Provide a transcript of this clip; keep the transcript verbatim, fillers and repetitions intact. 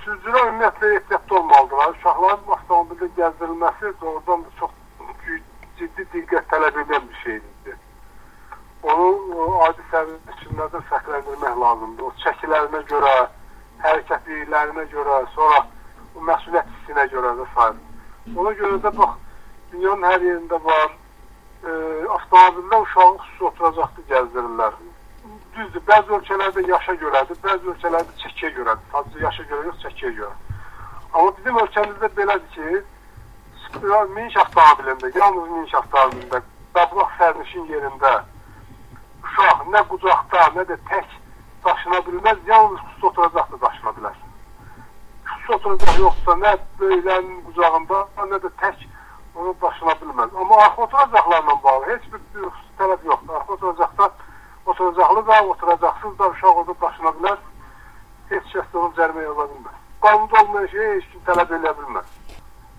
sürücülər ümumiyyətlə ehtiyatlı olmalıdırlar. Uşaqların avtomobildə gəzdirilməsi doğrudan da çox ciddi diqqət tələb edən bir şeydir. Onu adi sərnişinlərdən fərqləndirmək lazımdır. O çəkilərinə görə, hərəkətliliklərinə görə, sonra o məsuliyyət hissinə görə və s. Ona görə də bax, dünyanın hər yerində var, e, avtomobildə uşağı xüsusi oturacaqlı gəzdirirlər. Düzdür, bəzi ölkələrdə yaşa görədir, bəzi ölkələrdə çəkiyə görədir. Sadəcə yaşa görə yox, çəkiyə görə. Amma bizim ölkəmizdə belədir ki, miniş avtomobilində, yalnız miniş avtomobilində, qablaq sərnişin yerində uşaq nə qucaqda, nə də tək daşına bilməz, yalnız xüsusi oturacaqda daşına bilər. Xüsusi oturacaq yoxsa nə böyüklərin qucağında, nə də tək onu daşına bilməz. Amma arxa oturacaqlarla bağlı heç bir xüsusi tələb yoxdur. Arxa oturacaqda oturacaqlı da, oturacaqsız da uşaq orada daşına bilər, heç kəs də onu cərimə yola bilməz. Qanunda olmayan şeyə heç kim tələb eləyə bilməz.